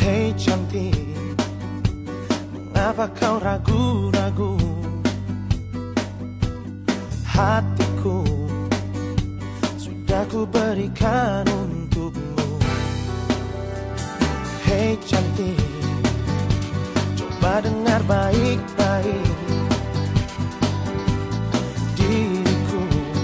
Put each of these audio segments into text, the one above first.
Hei cantik, mengapa kau ragu-ragu? Hatiku sudah ku berikan untukmu. Hei cantik, coba dengar baik-baik. Diriku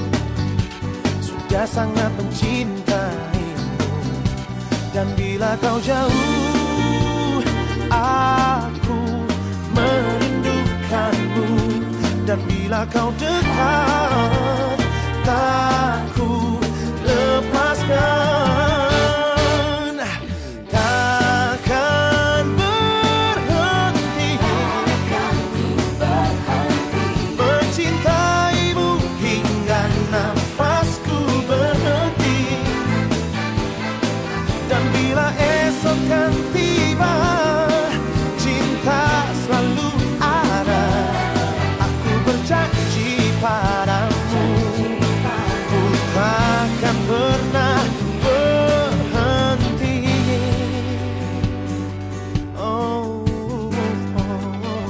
sudah sangat mencintaimu, dan bila kau jauh, aku merindukanmu. Dan bila kau dekat, tak ku lepaskan. Takkan berhenti mencintaimu hingga nafasku berhenti. Dan bila esok kan tiba, cinta selalu ada. Aku berjanji padamu, ku takkan pernah berhenti. Oh, oh, oh.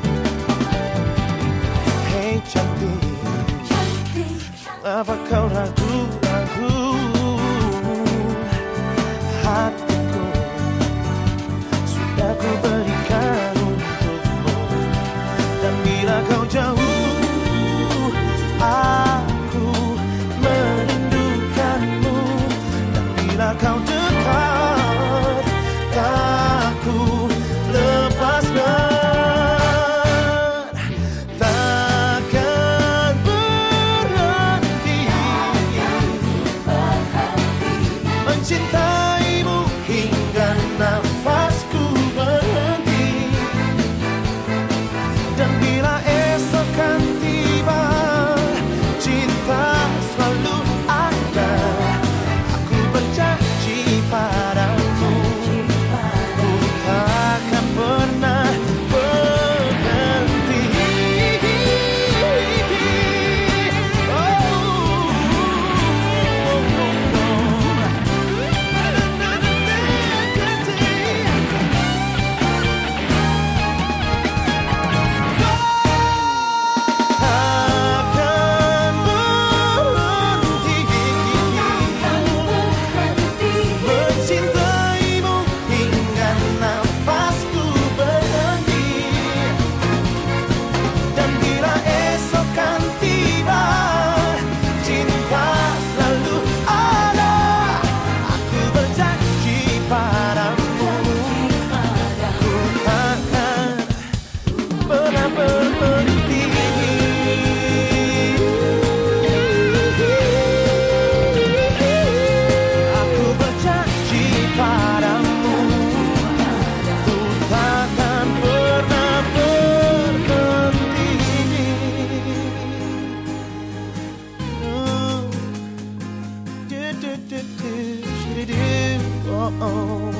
Hei cantik, apa kau ragu-ragu? Hatiku sudah ku berikan untukmu, dan bila kau jauh, aku merindukanmu. Dan bila kau dekat, tak ku lepaskan. Takkan berhenti mencintaimu hingga nafasku berhenti. Dan bila esok kan tiba, cinta selalu ada. Aku berjanji padamu, ku takkan pernah berhenti. Oh, oh.